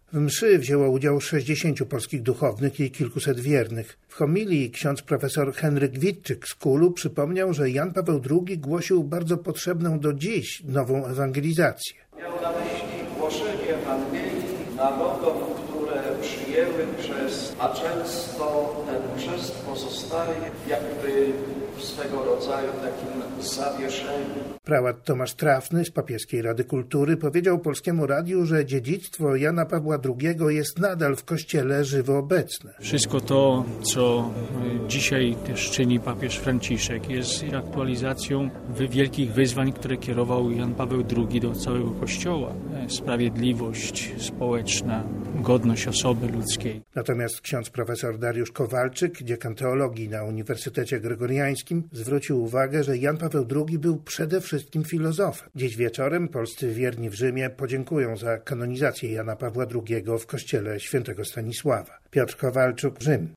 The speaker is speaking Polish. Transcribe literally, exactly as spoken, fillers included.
W mszy wzięło udział sześćdziesięciu polskich duchownych i kilkuset wiernych. W homilii ksiądz profesor Henryk Witczyk z Kulu przypomniał, że Jan Paweł drugi głosił bardzo potrzebną do dziś nową ewangelizację. Miał na myśli głoszenie Ewangelii narodom, które przyjęły chrzest, a często ten chrzest pozostaje jakby swego rodzaju takim zawieszeniem. Prałat Tomasz Trafny z Papieskiej Rady Kultury powiedział Polskiemu Radiu, że dziedzictwo Jana Pawła drugiego jest nadal w Kościele żywo obecne. Wszystko to, co dzisiaj też czyni papież Franciszek, jest aktualizacją wielkich wyzwań, które kierował Jan Paweł drugi do całego Kościoła. Sprawiedliwość społeczna, godność osoby ludzkiej. Natomiast ksiądz profesor Dariusz Kowalczyk, dziekan teologii na Uniwersytecie Gregoriańskim, zwrócił uwagę, że Jan Paweł drugi był przede wszystkim filozofem. Dziś wieczorem polscy wierni w Rzymie podziękują za kanonizację Jana Pawła drugiego w kościele świętego Stanisława. Piotr Kowalczuk, Rzym.